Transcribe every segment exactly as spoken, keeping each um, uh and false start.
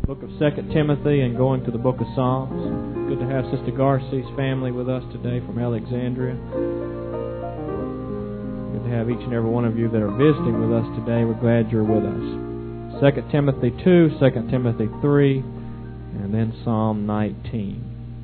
book of Second Timothy and going to the book of Psalms. Good to have Sister Garcey's family with us today from Alexandria. Good to have each and every one of you that are visiting with us today. We're glad you're with us. Second Timothy two, Second Timothy three, and then Psalm nineteen.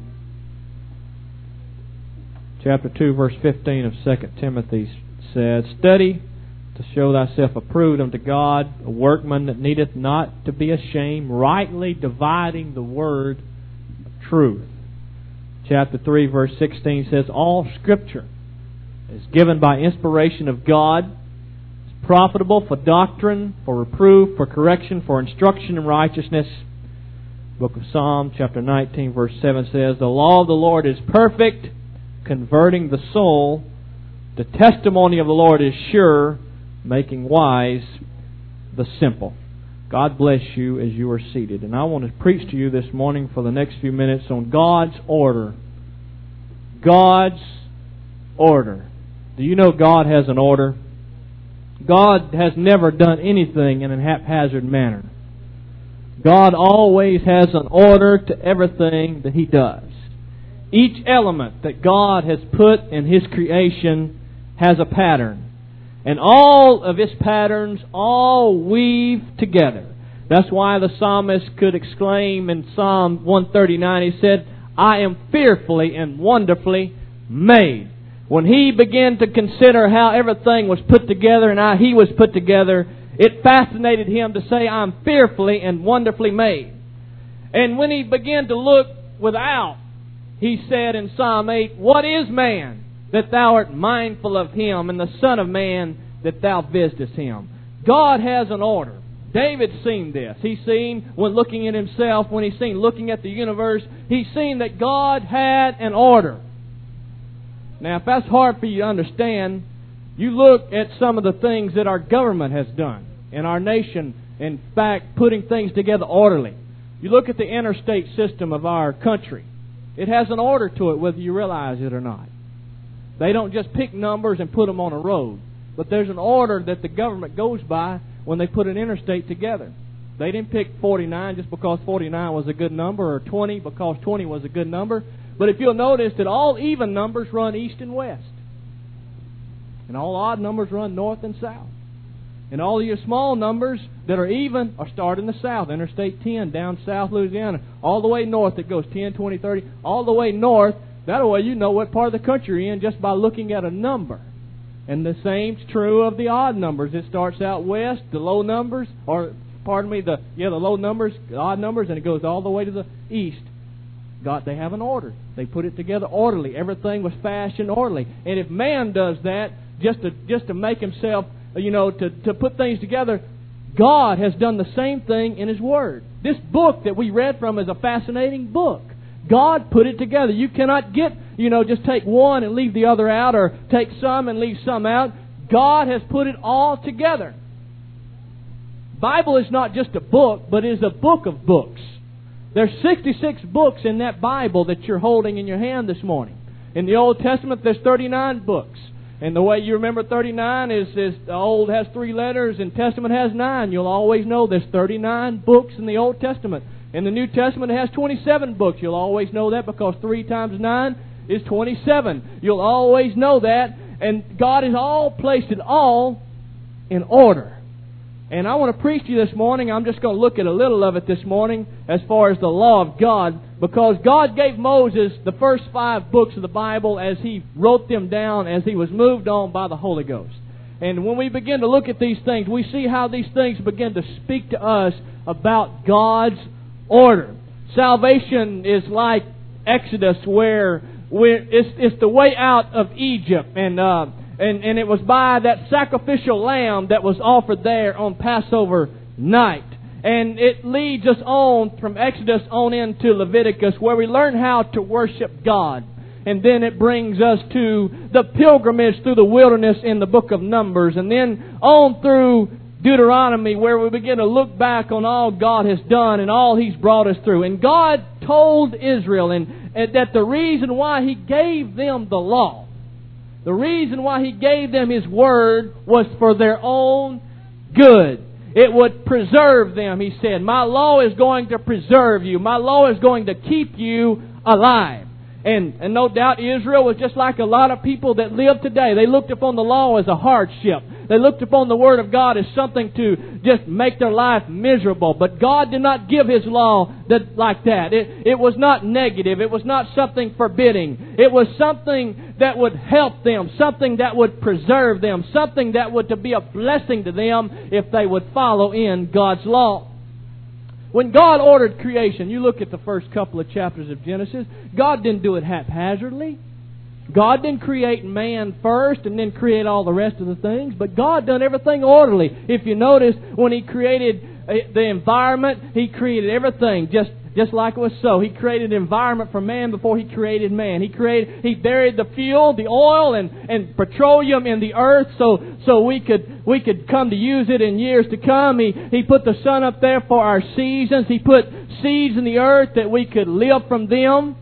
Chapter two, verse fifteen of Second Timothy says, "Study to show thyself approved unto God, a workman that needeth not to be ashamed, rightly dividing the word of truth." Chapter three, verse sixteen says, "All Scripture is given by inspiration of God, is profitable for doctrine, for reproof, for correction, for instruction in righteousness." Book of Psalms, chapter nineteen, verse seven says, "The law of the Lord is perfect, converting the soul. The testimony of the Lord is sure, making wise the simple." God bless you as you are seated. And I want to preach to you this morning for the next few minutes on God's order. God's order. Do you know God has an order? God has never done anything in a haphazard manner. God always has an order to everything that He does. Each element that God has put in His creation has a pattern. And all of His patterns all weave together. That's why the psalmist could exclaim in Psalm one thirty-nine, he said, "I am fearfully and wonderfully made." When he began to consider how everything was put together and how he was put together, it fascinated him to say, "I'm fearfully and wonderfully made." And when he began to look without, he said in Psalm eight, "What is man that thou art mindful of him, and the Son of Man that thou visitest him?" God has an order. David's seen this. He's seen when looking at himself, when he's seen looking at the universe, he's seen that God had an order. Now, if that's hard for you to understand, you look at some of the things that our government has done in our nation, in fact, putting things together orderly. You look at the interstate system of our country. It has an order to it, whether you realize it or not. They don't just pick numbers and put them on a road. But there's an order that the government goes by when they put an interstate together. They didn't pick forty-nine just because forty-nine was a good number, or twenty because twenty was a good number. But if you'll notice that all even numbers run east and west. And all odd numbers run north and south. And all of your small numbers that are even are start in the south. Interstate ten down South Louisiana. All the way north it goes ten, twenty, thirty. All the way north. That way you know what part of the country you're in just by looking at a number. And the same's true of the odd numbers. It starts out west, the low numbers, or pardon me, the yeah, the low numbers, the odd numbers, and it goes all the way to the east. God, they have an order. They put it together orderly. Everything was fashioned orderly. And if man does that just to just to make himself, you know, to, to put things together, God has done the same thing in His Word. This book that we read from is a fascinating book. God put it together. You cannot get, you know, just take one and leave the other out, or take some and leave some out. God has put it all together. Bible is not just a book, but is a book of books. There's sixty-six books in that Bible that you're holding in your hand this morning. In the Old Testament, there's thirty-nine books. And the way you remember thirty-nine is, is the Old has three letters and Testament has nine. You'll always know there's thirty-nine books in the Old Testament. In the New Testament, it has twenty-seven books. You'll always know that because three times nine is twenty-seven. You'll always know that. And God has all placed it all in order. And I want to preach to you this morning. I'm just going to look at a little of it this morning as far as the law of God. Because God gave Moses the first five books of the Bible as he wrote them down as he was moved on by the Holy Ghost. And when we begin to look at these things, we see how these things begin to speak to us about God's order. Salvation is like Exodus, where we're, it's, it's the way out of Egypt, and uh, and and it was by that sacrificial lamb that was offered there on Passover night, and it leads us on from Exodus on into Leviticus, where we learn how to worship God, and then it brings us to the pilgrimage through the wilderness in the book of Numbers, and then on through Deuteronomy, where we begin to look back on all God has done and all He's brought us through. And God told Israel and, and that the reason why He gave them the law, the reason why He gave them His Word, was for their own good. It would preserve them, He said. My law is going to preserve you. My law is going to keep you alive. And, and no doubt Israel was just like a lot of people that live today. They looked upon the law as a hardship. They looked upon the Word of God as something to just make their life miserable. But God did not give His law that, like that. It, it was not negative. It was not something forbidding. It was something that would help them. Something that would preserve them. Something that would to be a blessing to them if they would follow in God's law. When God ordered creation, you look at the first couple of chapters of Genesis, God didn't do it haphazardly. God didn't create man first and then create all the rest of the things, but God done everything orderly. If you notice, when He created the environment, He created everything just Just like it was so. He created an environment for man before He created man. He created, He buried the fuel, the oil, and, and petroleum in the earth so so we could we could come to use it in years to come. He He put the sun up there for our seasons. He put seeds in the earth that we could live from them.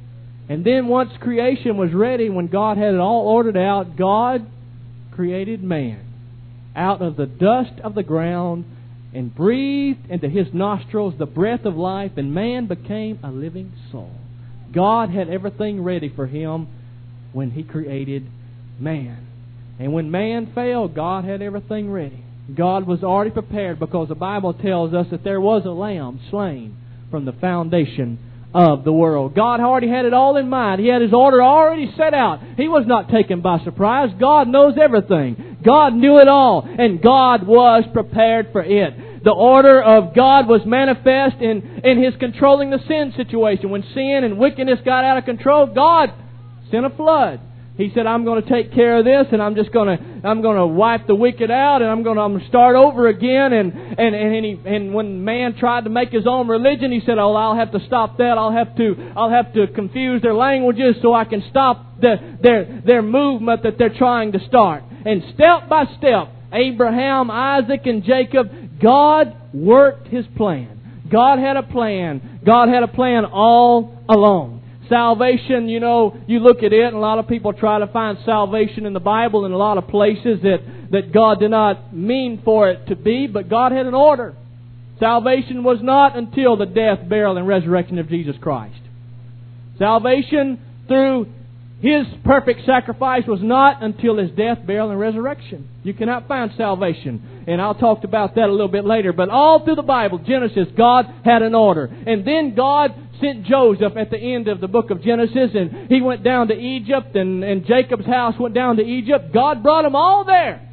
And then once creation was ready, when God had it all ordered out, God created man out of the dust of the ground and breathed into His nostrils the breath of life, and man became a living soul. God had everything ready for him when He created man. And when man fell, God had everything ready. God was already prepared, because the Bible tells us that there was a lamb slain from the foundation of the world. God already had it all in mind. He had His order already set out. He was not taken by surprise. God knows everything. God knew it all, and God was prepared for it. The order of God was manifest in, in His controlling the sin situation. When sin and wickedness got out of control, God sent a flood. He said, I'm going to take care of this, and I'm just going to I'm going to wipe the wicked out, and I'm going to, I'm going to start over again. And and and, he, and when man tried to make his own religion, He said, "Oh, I'll have to stop that. I'll have to I'll have to confuse their languages so I can stop the, their their movement that they're trying to start." And step by step, Abraham, Isaac, and Jacob, God worked His plan. God had a plan. God had a plan all along. Salvation, you know, you look at it, and a lot of people try to find salvation in the Bible in a lot of places that, that God did not mean for it to be, but God had an order. Salvation was not until the death, burial, and resurrection of Jesus Christ. Salvation through His perfect sacrifice was not until His death, burial, and resurrection. You cannot find salvation. And I'll talk about that a little bit later. But all through the Bible, Genesis, God had an order. And then God sent Joseph at the end of the book of Genesis, and he went down to Egypt, and, and Jacob's house went down to Egypt. God brought them all there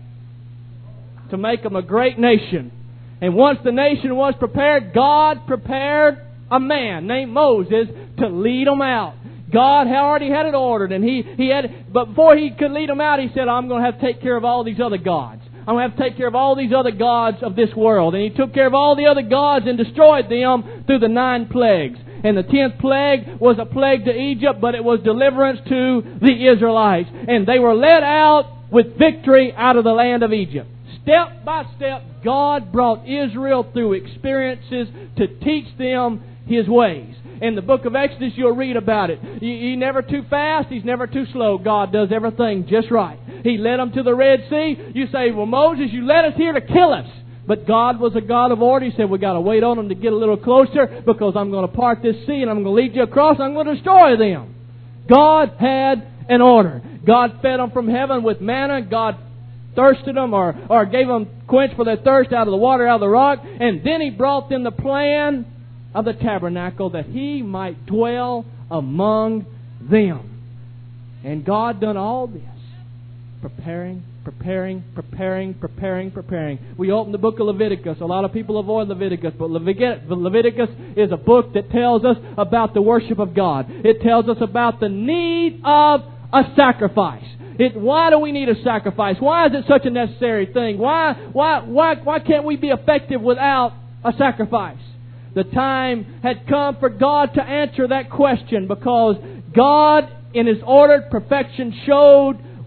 to make them a great nation. And once the nation was prepared, God prepared a man named Moses to lead them out. God had already had it ordered, and he, he had, but before He could lead them out, He said, I'm going to have to take care of all these other gods. I'm going to have to take care of all these other gods of this world. And He took care of all the other gods and destroyed them through the nine plagues. And the tenth plague was a plague to Egypt, but it was deliverance to the Israelites. And they were led out with victory out of the land of Egypt. Step by step, God brought Israel through experiences to teach them His ways. In the book of Exodus, you'll read about it. He's never too fast. He's never too slow. God does everything just right. He led them to the Red Sea. You say, well, Moses, you led us here to kill us. But God was a God of order. He said, we've got to wait on them to get a little closer, because I'm going to part this sea and I'm going to lead you across. I'm going to destroy them. God had an order. God fed them from heaven with manna. God thirsted them or, or gave them quench for their thirst out of the water, out of the rock. And then He brought them the plan of the tabernacle that He might dwell among them. And God done all this, preparing, preparing, preparing, preparing, preparing. We open the book of Leviticus. A lot of people avoid Leviticus, but Leviticus is a book that tells us about the worship of God. It tells us about the need of a sacrifice. It, why do we need a sacrifice? Why is it such a necessary thing? Why, why, why, why can't we be effective without a sacrifice? The time had come for God to answer that question, because God, in His ordered perfection, showed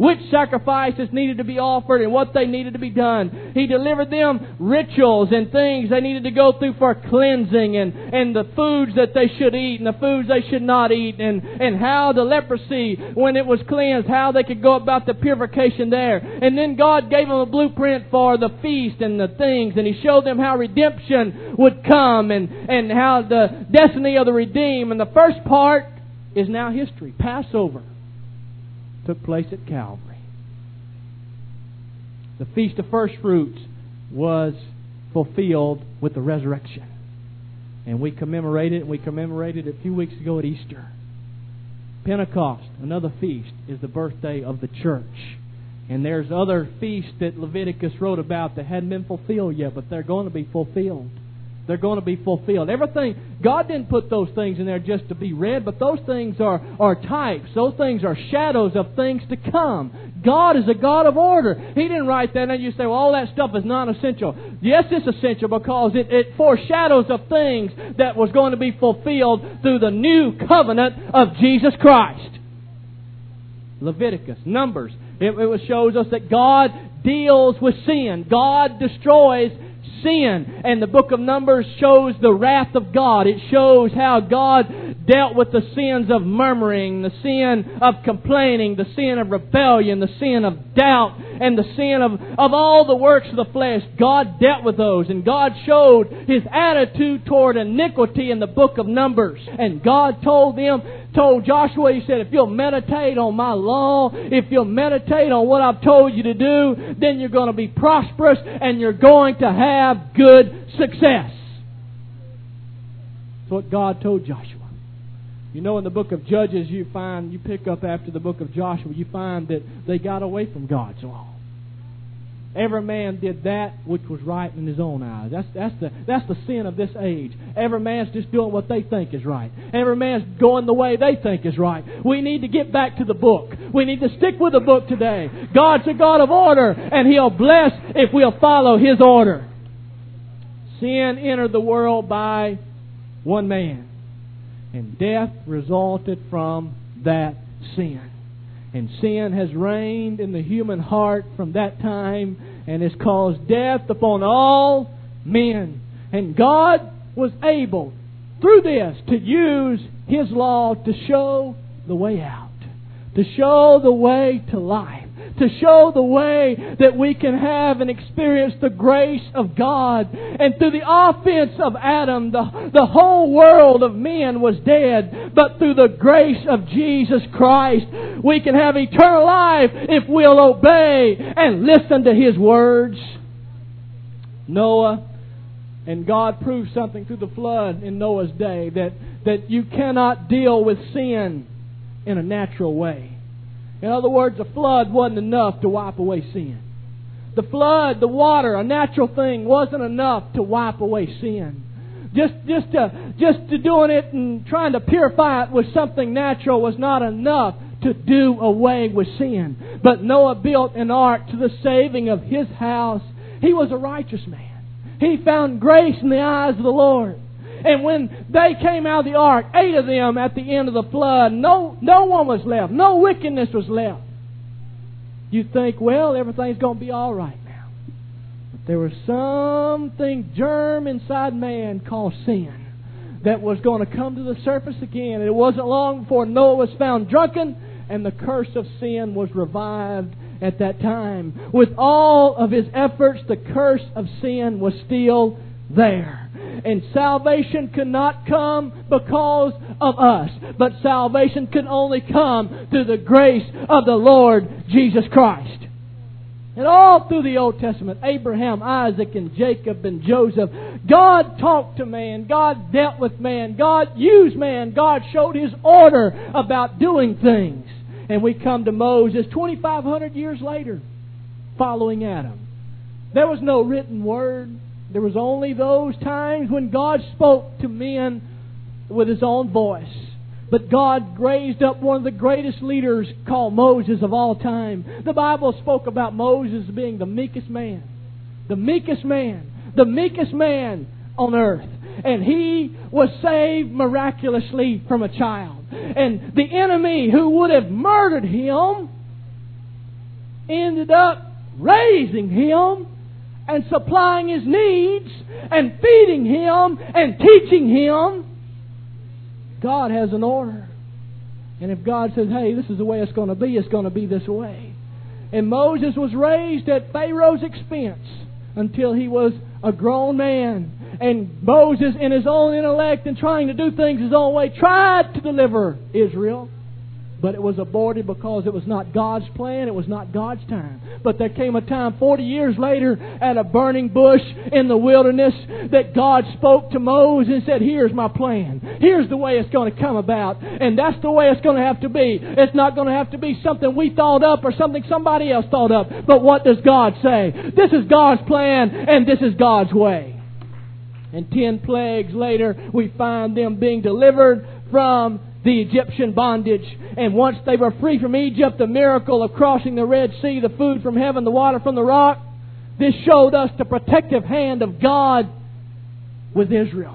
which sacrifices needed to be offered and what they needed to be done. He delivered them rituals and things they needed to go through for cleansing, and, and the foods that they should eat and the foods they should not eat, and, and how the leprosy, when it was cleansed, how they could go about the purification there. And then God gave them a blueprint for the feast and the things, and He showed them how redemption would come and, and how the destiny of the redeemed. And the first part is now history. Passover took place at Calvary. The Feast of First Fruits was fulfilled with the resurrection. And we commemorated it. We commemorated it a few weeks ago at Easter. Pentecost, another feast, is the birthday of the church. And there's other feasts that Leviticus wrote about that hadn't been fulfilled yet, but they're going to be fulfilled. They're going to be fulfilled. Everything, God didn't put those things in there just to be read, but those things are, are types. Those things are shadows of things to come. God is a God of order. He didn't write that and you say, well, all that stuff is non-essential. Yes, it's essential because it, it foreshadows of things that was going to be fulfilled through the new covenant of Jesus Christ. Leviticus, Numbers. It, it shows us that God deals with sin. God destroys sin. And the book of Numbers shows the wrath of God. It shows how God dealt with the sins of murmuring, the sin of complaining, the sin of rebellion, the sin of doubt, and the sin of, of all the works of the flesh. God dealt with those. And God showed His attitude toward iniquity in the book of Numbers. And God told them, told Joshua, He said, if you'll meditate on my law, if you'll meditate on what I've told you to do, then you're going to be prosperous and you're going to have good success. That's what God told Joshua. You know, in the book of Judges, you find, you pick up after the book of Joshua, you find that they got away from God's law. Every man did that which was right in his own eyes. That's that's the that's the sin of this age. Every man's just doing what they think is right. Every man's going the way they think is right. We need to get back to the book. We need to stick with the book today. God's a God of order, and He'll bless if we'll follow His order. Sin entered the world by one man, and death resulted from that sin. And sin has reigned in the human heart from that time and has caused death upon all men. And God was able, through this, to use His law to show the way out, to show the way to life, to show the way that we can have and experience the grace of God. And through the offense of Adam, the, the whole world of men was dead. But through the grace of Jesus Christ, we can have eternal life if we'll obey and listen to His words. Noah, and God proved something through the flood in Noah's day, that, that you cannot deal with sin in a natural way. In other words, the flood wasn't enough to wipe away sin. The flood, the water, a natural thing, wasn't enough to wipe away sin. Just, just, to, just to doing it and trying to purify it with something natural was not enough to do away with sin. But Noah built an ark to the saving of his house. He was a righteous man. He found grace in the eyes of the Lord. And when they came out of the ark, eight of them at the end of the flood, no, no one was left. No wickedness was left. You think, well, everything's going to be all right now. But there was something germ inside man called sin that was going to come to the surface again. And it wasn't long before Noah was found drunken, and the curse of sin was revived at that time. With all of his efforts, the curse of sin was still there. And salvation could not come because of us, but salvation can only come through the grace of the Lord Jesus Christ. And all through the Old Testament, Abraham, Isaac, and Jacob, and Joseph, God talked to man. God dealt with man. God used man. God showed His order about doing things. And we come to Moses twenty-five hundred years later, following Adam. There was no written word. There was only those times when God spoke to men with His own voice. But God raised up one of the greatest leaders called Moses of all time. The Bible spoke about Moses being the meekest man. The meekest man. The meekest man on earth. And he was saved miraculously from a child. And the enemy who would have murdered him ended up raising him and supplying his needs and feeding him and teaching him. God has an order. And if God says, hey, this is the way it's going to be, it's going to be this way. And Moses was raised at Pharaoh's expense until he was a grown man. And Moses, in his own intellect and trying to do things his own way, tried to deliver Israel. But it was aborted because it was not God's plan. It was not God's time. But there came a time forty years later at a burning bush in the wilderness that God spoke to Moses and said, here's my plan. Here's the way it's going to come about. And that's the way it's going to have to be. It's not going to have to be something we thought up or something somebody else thought up. But what does God say? This is God's plan and this is God's way. And ten plagues later, we find them being delivered from the Egyptian bondage. And once they were free from Egypt, the miracle of crossing the Red Sea, the food from heaven, the water from the rock, this showed us the protective hand of God with Israel.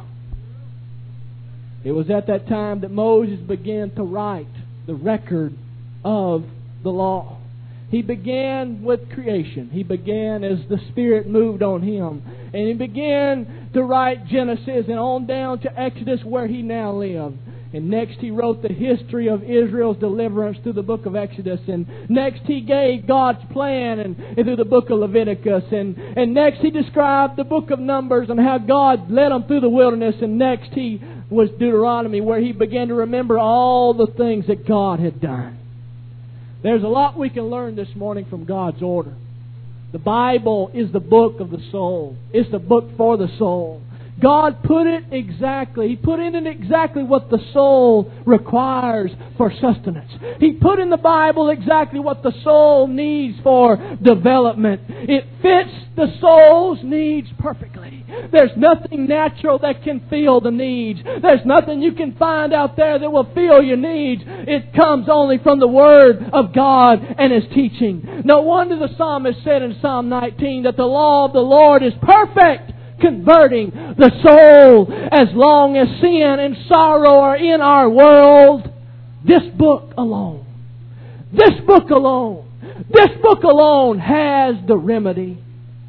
It was at that time that Moses began to write the record of the law. He began with creation. He began as the Spirit moved on him. And he began to write Genesis and on down to Exodus where he now lived. And next he wrote the history of Israel's deliverance through the book of Exodus. And next he gave God's plan and, and through the book of Leviticus. And, and next he described the book of Numbers and how God led them through the wilderness. And next he was Deuteronomy, where he began to remember all the things that God had done. There's a lot we can learn this morning from God's order. The Bible is the book of the soul. It's the book for the soul. God put it exactly. He put in it exactly what the soul requires for sustenance. He put in the Bible exactly what the soul needs for development. It fits the soul's needs perfectly. There's nothing natural that can fill the needs. There's nothing you can find out there that will fill your needs. It comes only from the Word of God and His teaching. No wonder the psalmist said in Psalm nineteen that the law of the Lord is perfect, converting the soul. As long as sin and sorrow are in our world, this book alone, this book alone, this book alone has the remedy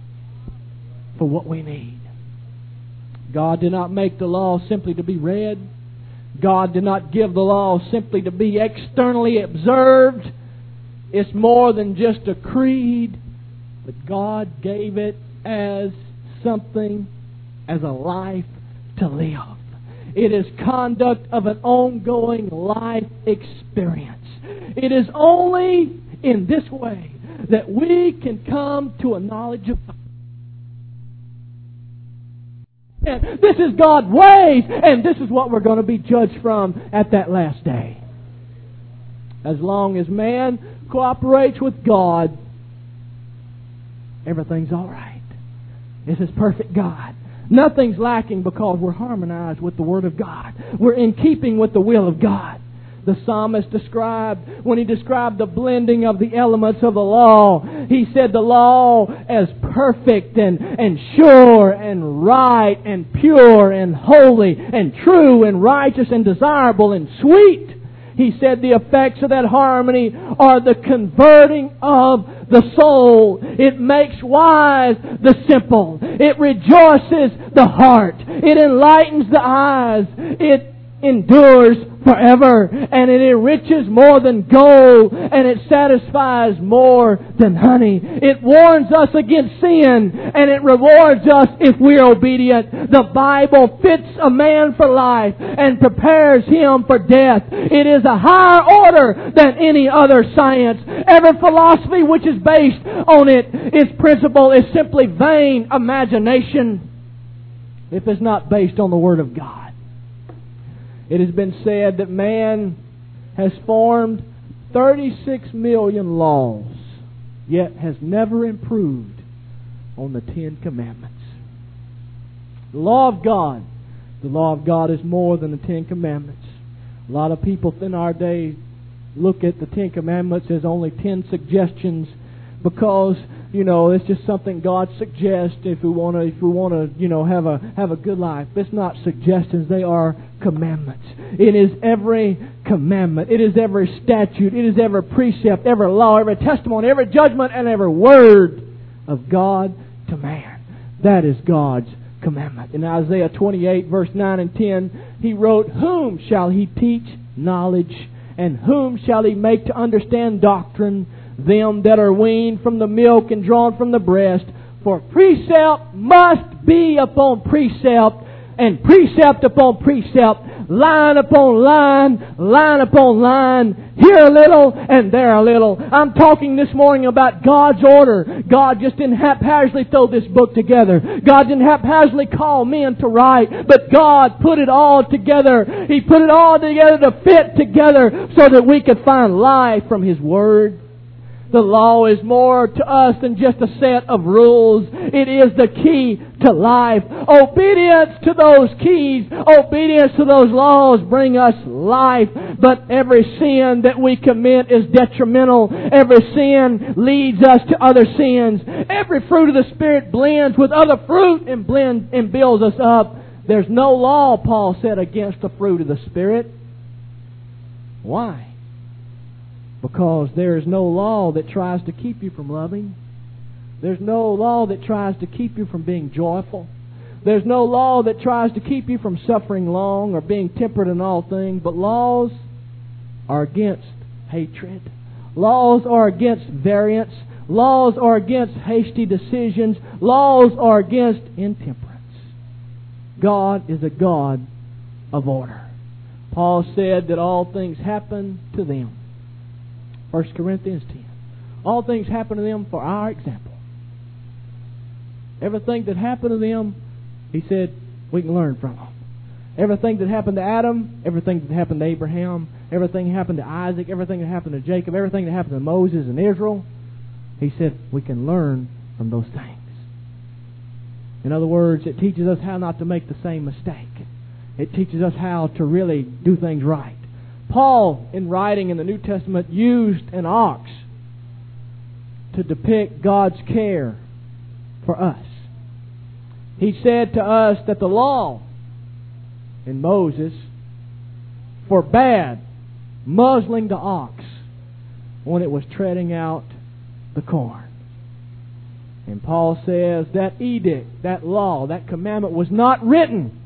for what we need. God did not make the law simply to be read. God did not give the law simply to be externally observed. It's more than just a creed, but God gave it as something, as a life to live. It is conduct of an ongoing life experience. It is only in this way that we can come to a knowledge of God. And this is God's ways, and this is what we're going to be judged from at that last day. As long as man cooperates with God, everything's all right. This is perfect God. Nothing's lacking because we're harmonized with the Word of God. We're in keeping with the will of God. The psalmist described, when he described the blending of the elements of the law, he said the law as perfect and, and sure and right and pure and holy and true and righteous and desirable and sweet. He said the effects of that harmony are the converting of the soul. It makes wise the simple. It rejoices the heart. It enlightens the eyes. It endures forever, and it enriches more than gold, and it satisfies more than honey. It warns us against sin, and it rewards us if we're obedient. The Bible fits a man for life and prepares him for death. It is a higher order than any other science. Every philosophy which is based on it, its principle, is simply vain imagination if it's not based on the Word of God. It has been said that man has formed thirty-six million laws, yet has never improved on the Ten Commandments. The law of God, the law of God is more than the Ten Commandments. A lot of people in our day look at the Ten Commandments as only ten suggestions because, you know, it's just something God suggests if we want to, if we want to, you know, have a have a good life. It's not suggestions; they are commandments. It is every commandment. It is every statute. It is every precept, every law, every testimony, every judgment, and every word of God to man. That is God's commandment. In Isaiah twenty-eight, verse nine and ten, He wrote, "Whom shall He teach knowledge? And whom shall He make to understand doctrine? Them that are weaned from the milk and drawn from the breast. For precept must be upon precept, and precept upon precept, line upon line, line upon line, here a little and there a little." I'm talking this morning about God's order. God just didn't haphazardly throw this book together. God didn't haphazardly call men to write, but God put it all together. He put it all together to fit together so that we could find life from His Word. The law is more to us than just a set of rules. It is the key to life. Obedience to those keys, obedience to those laws bring us life. But every sin that we commit is detrimental. Every sin leads us to other sins. Every fruit of the Spirit blends with other fruit and blends and builds us up. There's no law, Paul said, against the fruit of the Spirit. Why? Because there is no law that tries to keep you from loving. There's no law that tries to keep you from being joyful. There's no law that tries to keep you from suffering long or being temperate in all things. But laws are against hatred. Laws are against variance. Laws are against hasty decisions. Laws are against intemperance. God is a God of order. Paul said that all things happen to them. First Corinthians ten. All things happen to them for our example. Everything that happened to them, he said, we can learn from them. Everything that happened to Adam, everything that happened to Abraham, everything that happened to Isaac, everything that happened to Jacob, everything that happened to Moses and Israel, he said, we can learn from those things. In other words, it teaches us how not to make the same mistake. It teaches us how to really do things right. Paul, in writing in the New Testament, used an ox to depict God's care for us. He said to us that the law in Moses forbade muzzling the ox when it was treading out the corn. And Paul says that edict, that law, that commandment was not written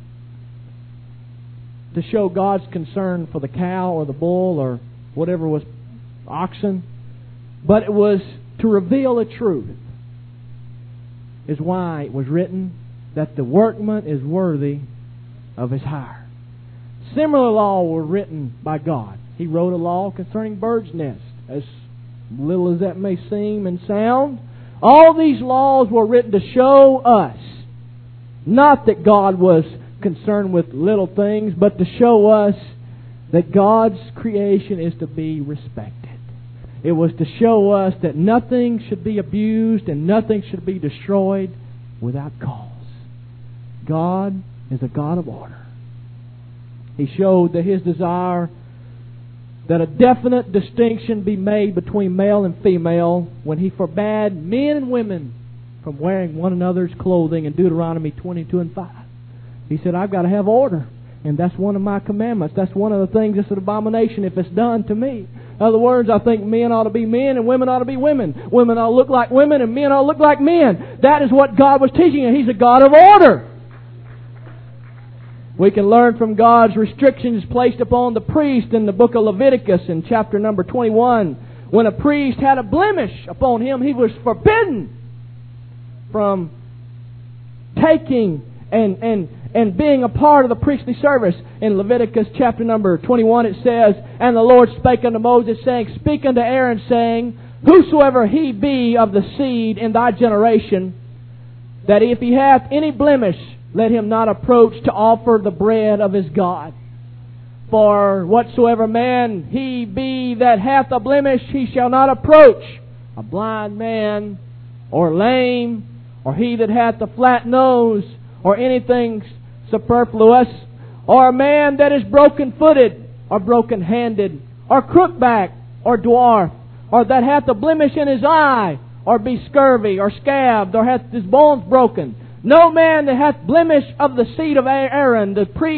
to show God's concern for the cow or the bull or whatever was oxen, but it was to reveal the truth. Is why it was written that the workman is worthy of his hire. Similar law were written by God. He wrote a law concerning birds' nests, as little as that may seem and sound. All these laws were written to show us, not that God was concerned with little things, but to show us that God's creation is to be respected. It was to show us that nothing should be abused and nothing should be destroyed without cause. God is a God of order. He showed that His desire that a definite distinction be made between male and female when He forbade men and women from wearing one another's clothing in Deuteronomy twenty-two and five. He said, I've got to have order. And that's one of my commandments. That's one of the things that's an abomination if it's done to me. In other words, I think men ought to be men and women ought to be women. Women ought to look like women and men ought to look like men. That is what God was teaching, and He's a God of order. We can learn from God's restrictions placed upon the priest in the book of Leviticus in chapter number twenty-one. When a priest had a blemish upon him, he was forbidden from taking and and and being a part of the priestly service. In Leviticus chapter number twenty-one it says, And the Lord spake unto Moses, saying, Speak unto Aaron, saying, Whosoever he be of the seed in thy generation, that if he hath any blemish, let him not approach to offer the bread of his God. For whatsoever man he be that hath a blemish, he shall not approach. A blind man, or lame, or he that hath a flat nose, or anything superfluous, or a man that is broken-footed, or broken-handed, or crook-backed, or dwarf, or that hath a blemish in his eye, or be scurvy, or scabbed, or hath his bones broken. No man that hath blemish of the seed of Aaron, the priest,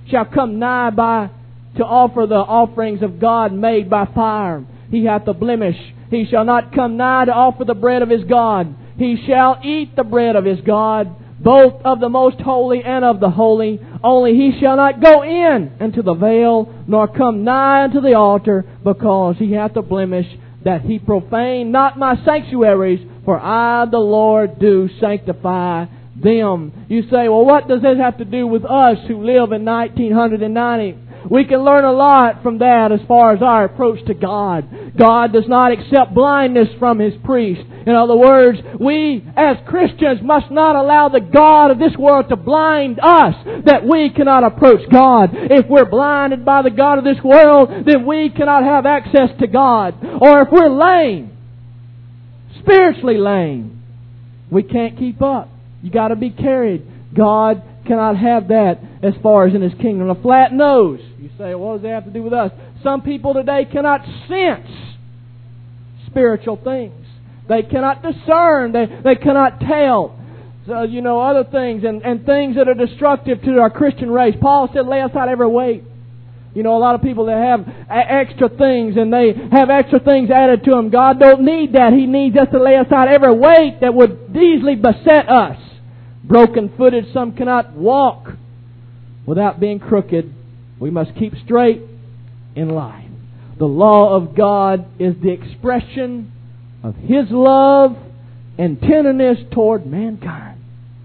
shall come nigh by to offer the offerings of God made by fire. He hath a blemish. He shall not come nigh to offer the bread of his God. He shall eat the bread of his God, both of the most holy and of the holy. Only he shall not go in into the veil, nor come nigh unto the altar, because he hath a blemish, that he profane not my sanctuaries, for I, the Lord, do sanctify them. You say, well, what does this have to do with us who live in nineteen ninety? We can learn a lot from that as far as our approach to God. God does not accept blindness from His priest. In other words, we as Christians must not allow the God of this world to blind us, that we cannot approach God. If we're blinded by the God of this world, then we cannot have access to God. Or if we're lame, spiritually lame, we can't keep up. You got to be carried. God cannot have that as far as in His kingdom. A flat nose. You say, what does that have to do with us? Some people today cannot sense spiritual things. They cannot discern. They, they cannot tell. So, you know, other things and, and things that are destructive to our Christian race. Paul said, lay aside every weight. You know, a lot of people that have extra things and they have extra things added to them. God don't need that. He needs us to lay aside every weight that would easily beset us. Broken-footed, some cannot walk without being crooked. We must keep straight in life. The law of God is the expression of His love and tenderness toward mankind.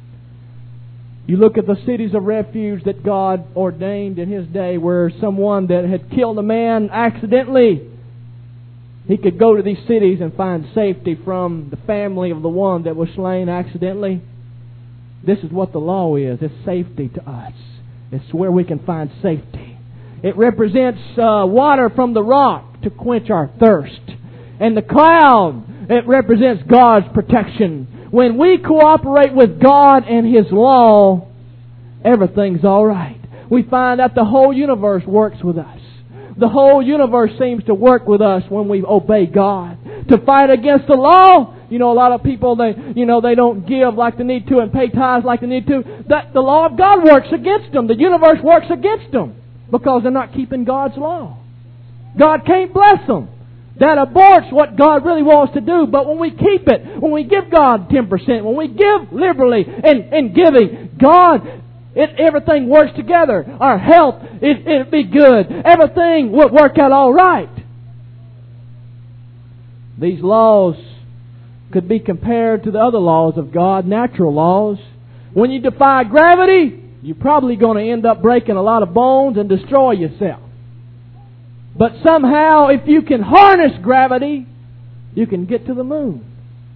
You look at the cities of refuge that God ordained in His day, where someone that had killed a man accidentally, he could go to these cities and find safety from the family of the one that was slain accidentally. This is what the law is. It's safety to us. It's where we can find safety. It represents uh, water from the rock to quench our thirst. And the cloud, it represents God's protection. When we cooperate with God and His law, everything's all right. We find that the whole universe works with us. The whole universe seems to work with us when we obey God. To fight against the law, you know, a lot of people, they, you know, they don't give like they need to and pay tithes like they need to. That the law of God works against them. The universe works against them because they're not keeping God's law. God can't bless them. That aborts what God really wants to do. But when we keep it, when we give God ten percent, when we give liberally in, in giving, God, it, everything works together. Our health, it, it'll be good. Everything will work out all right. These laws could be compared to the other laws of God, natural laws. When you defy gravity, you're probably going to end up breaking a lot of bones and destroy yourself. But somehow, if you can harness gravity, you can get to the moon.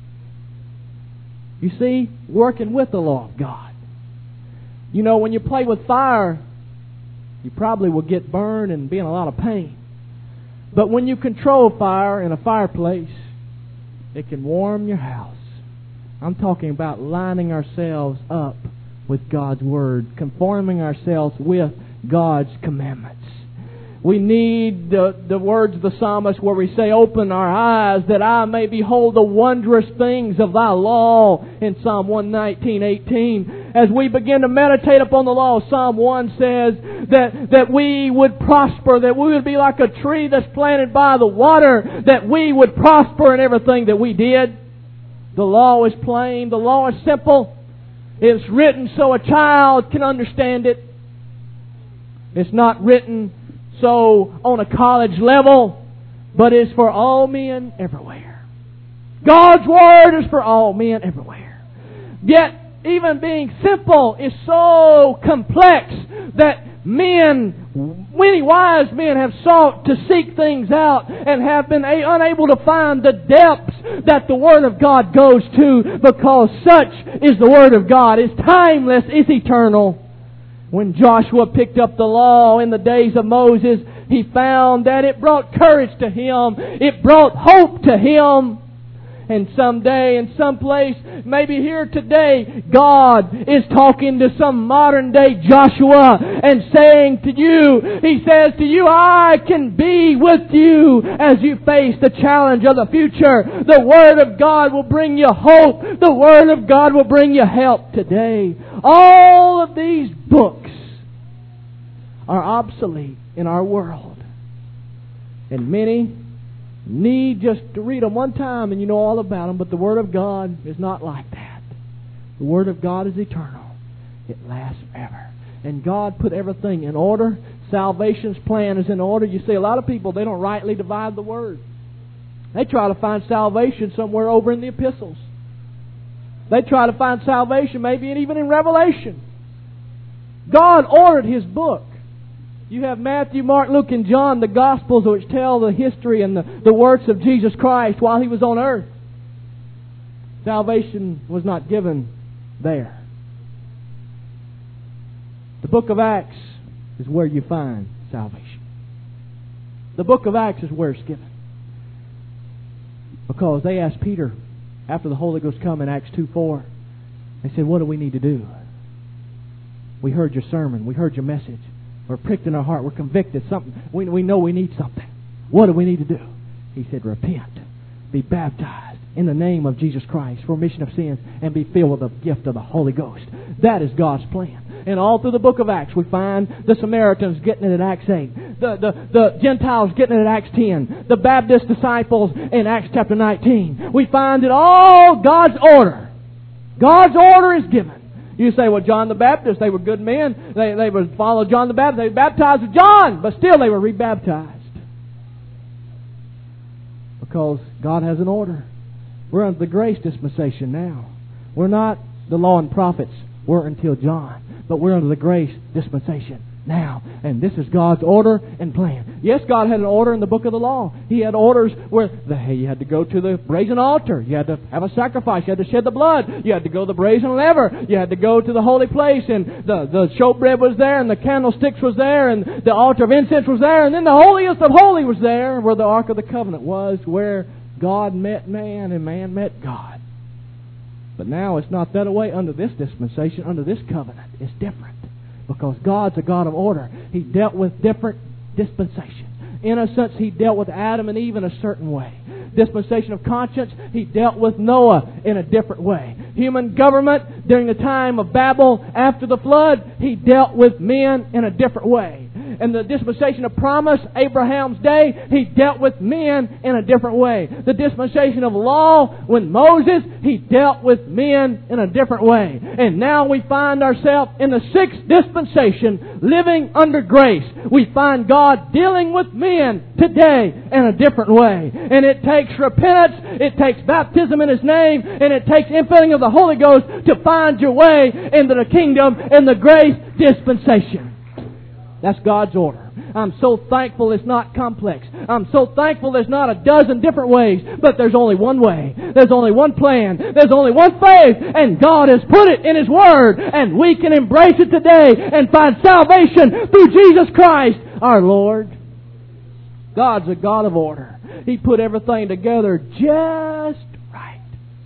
You see, working with the law of God. You know, when you play with fire, you probably will get burned and be in a lot of pain. But when you control fire in a fireplace, it can warm your house. I'm talking about lining ourselves up with God's Word, conforming ourselves with God's commandments. We need the, the words of the psalmist where we say, open our eyes that I may behold the wondrous things of Thy law, in Psalm one nineteen, eighteen. As we begin to meditate upon the law, Psalm one says that, that we would prosper, that we would be like a tree that's planted by the water, that we would prosper in everything that we did. The law is plain. The law is simple. It's written so a child can understand it. It's not written so on a college level, but it's for all men everywhere. God's Word is for all men everywhere. Yet, even being simple is so complex that men, many wise men have sought to seek things out and have been a- unable to find the depths that the Word of God goes to, because such is the Word of God. It's timeless, it's eternal. When Joshua picked up the law in the days of Moses, he found that it brought courage to him. It brought hope to him. And someday, in some place, maybe here today, God is talking to some modern day Joshua and saying to you, He says to you, I can be with you as you face the challenge of the future. The Word of God will bring you hope. The Word of God will bring you help today. All of these books are obsolete in our world. And many need just to read them one time and you know all about them, but the Word of God is not like that. The Word of God is eternal. It lasts forever. And God put everything in order. Salvation's plan is in order. You see, a lot of people, they don't rightly divide the Word. They try to find salvation somewhere over in the epistles. They try to find salvation maybe even in Revelation. God ordered His book. You have Matthew, Mark, Luke, and John, the Gospels, which tell the history and the, the works of Jesus Christ while He was on earth. Salvation was not given there. The book of Acts is where you find salvation. The book of Acts is where it's given. Because they asked Peter, after the Holy Ghost come in Acts two four, they said, what do we need to do? We heard your sermon. We heard your message. We're pricked in our heart. We're convicted. Something we, we know we need something. What do we need to do? He said, repent. Be baptized in the name of Jesus Christ for remission of sins and be filled with the gift of the Holy Ghost. That is God's plan. And all through the book of Acts we find the Samaritans getting it at Acts eight. The, the, the Gentiles getting it at Acts ten. The Baptist disciples in Acts chapter nineteen. We find it all God's order. God's order is given. You say, well, John the Baptist, they were good men. They, they would follow John the Baptist. They baptized with John, but still they were rebaptized. Because God has an order. We're under the grace dispensation now. We're not the law and prophets were until John, but we're under the grace dispensation now. And this is God's order and plan. Yes, God had an order in the book of the law. He had orders where the, hey, you had to go to the brazen altar. You had to have a sacrifice. You had to shed the blood. You had to go to the brazen laver. You had to go to the holy place. And the, the showbread was there. And the candlesticks was there. And the altar of incense was there. And then the holiest of holy was there, where the Ark of the Covenant was, where God met man and man met God. But now it's not that way under this dispensation. Under this covenant, it's different. Because God's a God of order. He dealt with different dispensations. In a sense, He dealt with Adam and Eve in a certain way. Dispensation of conscience, He dealt with Noah in a different way. Human government, during the time of Babel, after the flood, He dealt with men in a different way. And the dispensation of promise, Abraham's day, He dealt with men in a different way. The dispensation of law, when Moses, He dealt with men in a different way. And now we find ourselves in the sixth dispensation, living under grace. We find God dealing with men today in a different way. And it takes repentance, it takes baptism in His name, and it takes infilling of the Holy Ghost to find your way into the kingdom in the grace dispensation. That's God's order. I'm so thankful it's not complex. I'm so thankful there's not a dozen different ways, but there's only one way. There's only one plan. There's only one faith, and God has put it in His Word, and we can embrace it today and find salvation through Jesus Christ, our Lord. God's a God of order. He put everything together just right.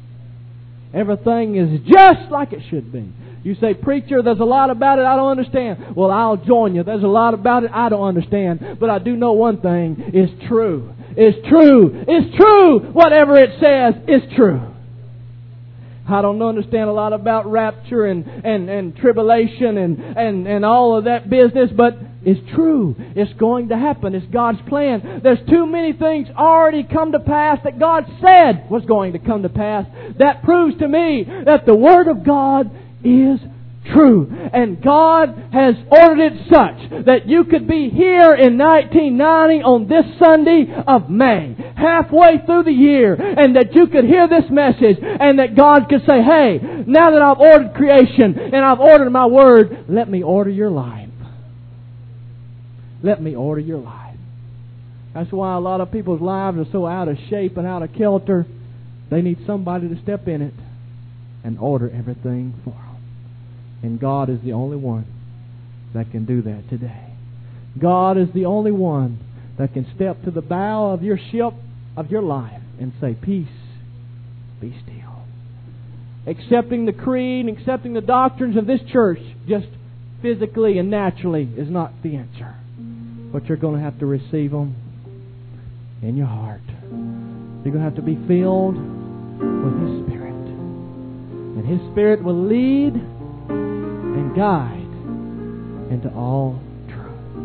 Everything is just like it should be. You say, preacher, there's a lot about it I don't understand. Well, I'll join you. There's a lot about it I don't understand. But I do know one thing. It's true. It's true. It's true. Whatever it says is true. I don't understand a lot about rapture and, and, and tribulation and, and, and all of that business, but it's true. It's going to happen. It's God's plan. There's too many things already come to pass that God said was going to come to pass. That proves to me that the Word of God is true. And God has ordered it such that you could be here in nineteen ninety on this Sunday of May, halfway through the year, and that you could hear this message and that God could say, hey, now that I've ordered creation and I've ordered my Word, let me order your life. Let me order your life. That's why a lot of people's lives are so out of shape and out of kilter. They need somebody to step in it and order everything for them. And God is the only one that can do that today. God is the only one that can step to the bow of your ship of your life and say, peace, be still. Accepting the creed and accepting the doctrines of this church just physically and naturally is not the answer. But you're going to have to receive them in your heart. You're going to have to be filled with His Spirit. And His Spirit will lead and guide into all truth.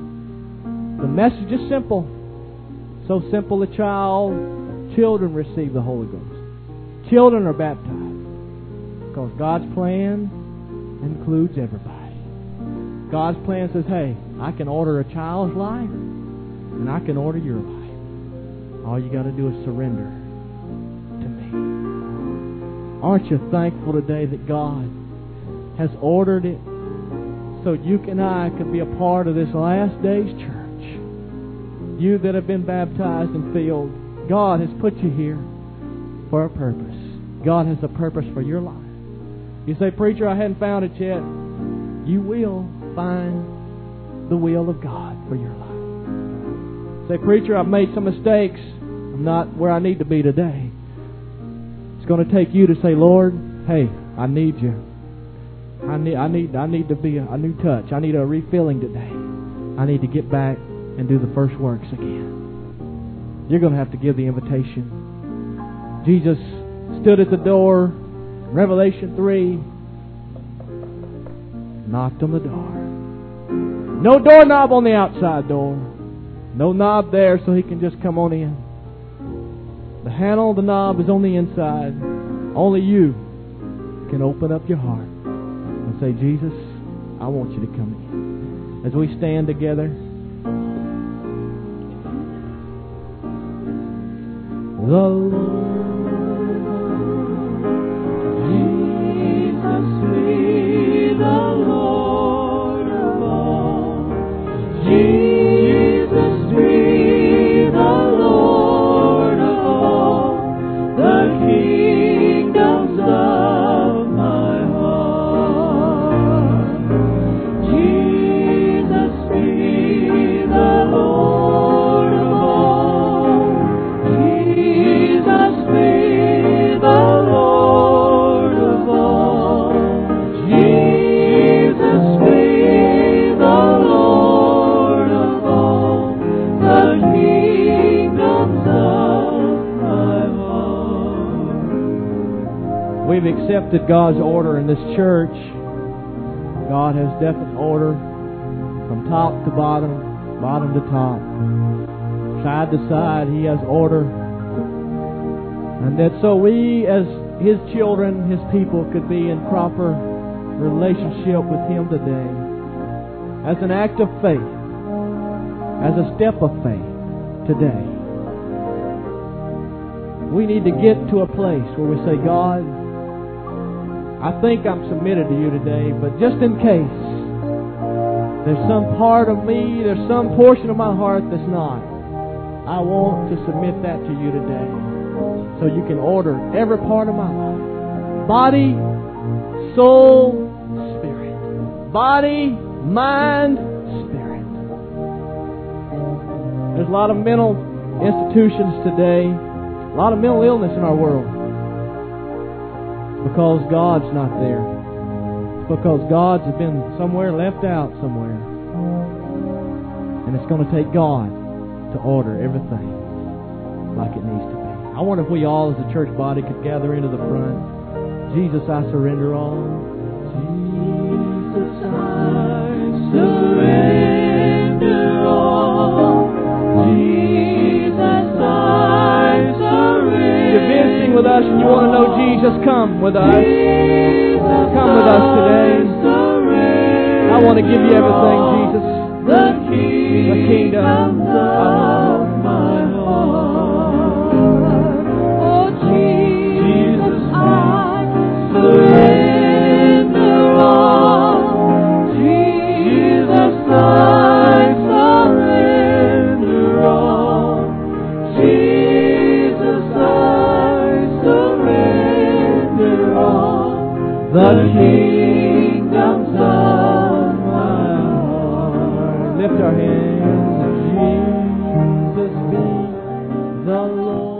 The message is simple. So simple a child, children receive the Holy Ghost. Children are baptized. Because God's plan includes everybody. God's plan says, hey, I can order a child's life, and I can order your life. All you got to do is surrender to me. Aren't you thankful today that God has ordered it so you and I could be a part of this last day's church? You that have been baptized and filled, God has put you here for a purpose. God has a purpose for your life. You say, preacher, I hadn't found it yet. You will find the will of God for your life. Say, preacher, I've made some mistakes. I'm not where I need to be today. It's going to take you to say, Lord, hey, I need you. I need, I need, I need to be a, a new touch. I need a refilling today. I need to get back and do the first works again. You're going to have to give the invitation. Jesus stood at the door, Revelation three, knocked on the door. No doorknob on the outside door. No knob there so he can just come on in. The handle of the knob is on the inside. Only you can open up your heart and say, Jesus, I want you to come in. As we stand together, the Lord Jesus, we the Lord of all. Jesus, we the Lord of all. The kingdoms of my heart. Jesus, we the Lord of all. Jesus, we the Lord of all. Jesus, we the Lord of all. The kingdoms of my heart. We've accepted God's order in this church. God has definite order from top to bottom, bottom to top, side to side. He has order. And that so we as His children, His people, could be in proper relationship with Him today. As an act of faith, as a step of faith today. We need to get to a place where we say, God, I think I'm submitted to you today, but just in case there's some part of me, there's some portion of my heart that's not, I want to submit that to you today. So you can order every part of my life. Body, soul, spirit. Body, mind, spirit. There's a lot of mental institutions today. A lot of mental illness in our world. It's because God's not there. It's because God's been somewhere left out somewhere. And it's going to take God to order everything like it needs to be. I wonder if we all as a church body could gather into the front. Jesus, I surrender all. Jesus, I surrender all. Jesus, I surrender. You're visiting with us and you want to know Jesus, come with us. Come with us today. I want to give you everything, Jesus. The kingdom of my heart. Oh, Jesus, I surrender all. Jesus, I surrender all. Jesus, I surrender all. The kingdoms of my heart. Lift our hands. Jesus be the Lord.